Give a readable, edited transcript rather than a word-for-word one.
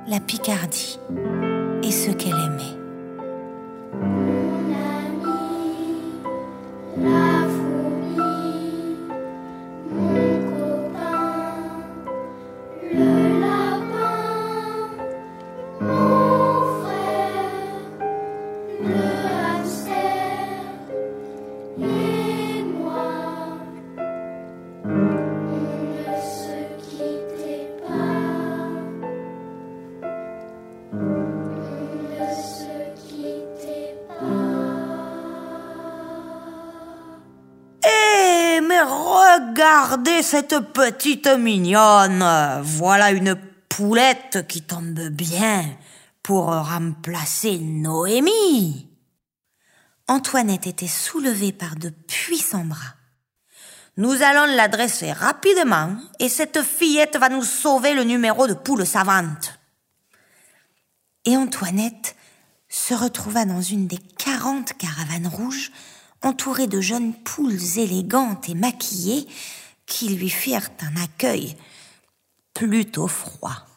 la Picardie et ce qu'elle aimait. Mon ami, la fourmi, mon copain, le lapin, mon frère, le hamster et moi. On ne se quittait pas. On ne se quittait Eh, mais regardez cette petite mignonne. Voilà une poulette qui tombe bien pour remplacer Noémie. Antoinette était soulevée par de puissants bras. Nous allons la dresser rapidement et cette fillette va nous sauver le numéro de poule savante. Et Antoinette se retrouva dans une des 40 caravanes rouges, entourée de jeunes poules élégantes et maquillées qui lui firent un accueil plutôt froid.